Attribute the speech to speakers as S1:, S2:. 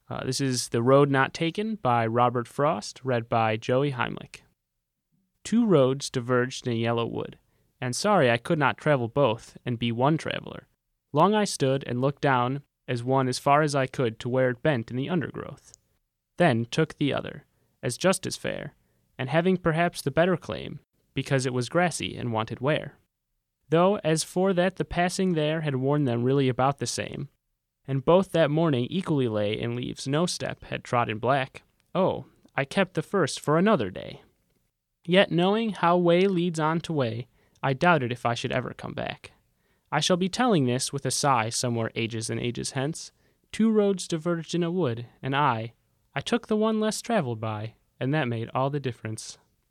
S1: This is The Road Not Taken by Robert Frost, read by Joey Heimlich. 2 roads diverged in a yellow wood, and sorry I could not travel both and be one traveler. Long I stood and looked down as one as far as I could to where it bent in the undergrowth. Then took the other, as just as fair, and having perhaps the better claim, because it was grassy and wanted wear. Though as for that the passing there had worn them really about the same, and both that morning equally lay in leaves no step had trodden black, oh, I kept the first for another day. Yet knowing how way leads on to way, I doubted if I should ever come back. I shall be telling this with a sigh somewhere ages and ages hence. 2 roads diverged in a wood, and I took the one less traveled by, and that made all the difference.